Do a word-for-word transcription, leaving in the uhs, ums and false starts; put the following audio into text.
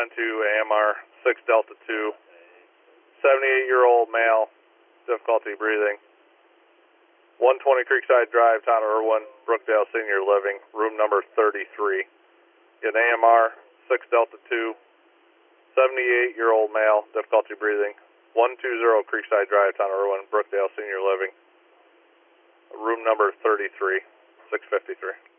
on to A M R six Delta two, seventy-eight-year-old male, difficulty breathing. one twenty Creekside Drive, Town of Irwin, Brookdale Senior Living, room number thirty-three. Get A M R six Delta two, seventy-eight-year-old male, difficulty breathing. one twenty Creekside Drive, Town of Irwin, Brookdale Senior Living, room number thirty-three, six fifty-three.